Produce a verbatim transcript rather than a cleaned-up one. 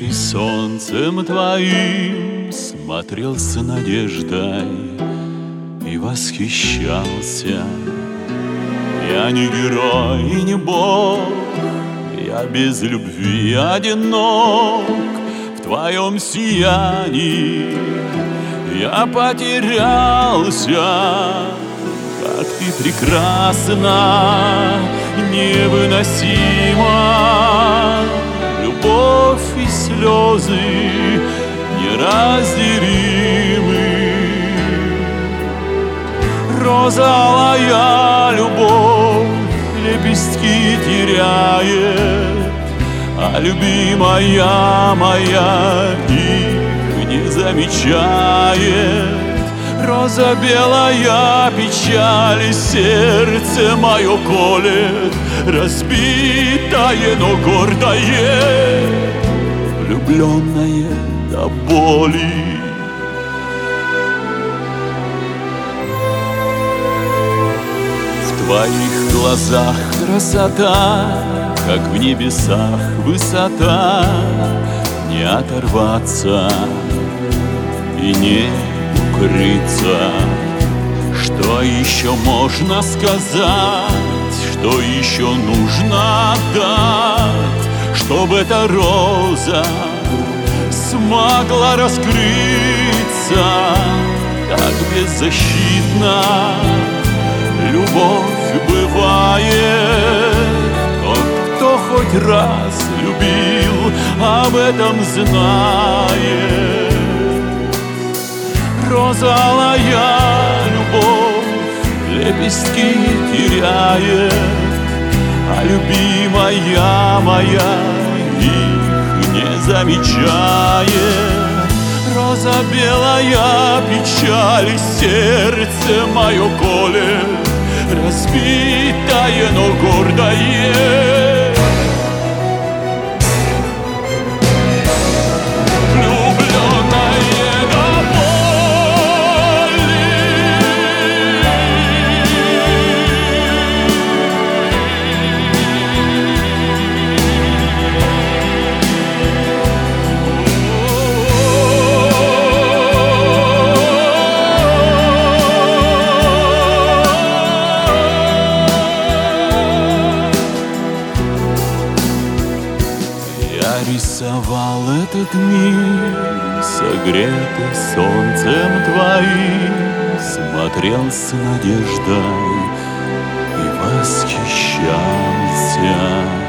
Согретый солнцем твоим, смотрел с надеждой и восхищался. Я не герой и не бог, я без любви одинок. В твоем сиянии я потерялся. Как ты прекрасна, невыносима, любовь и слезы неразделимы. Розовая любовь лепестки теряет, а любимая моя их не замечает. Роза белая печаль, сердце мое колет, разбитое, но гордое, влюбленное до боли. В твоих глазах красота, как в небесах высота, не оторваться и не укрыться. Что еще можно сказать, что еще нужно дать, чтобы эта роза смогла раскрыться? Как беззащитна любовь бывает. Тот, кто хоть раз любил, об этом знает. Розовая любовь лепестки теряет, а любимая моя их не замечает. Роза белая печаль, сердце мое колет, разбитое, но гордое. Рисовал этот мир, согретый солнцем твоим, смотрел с надеждой и восхищался.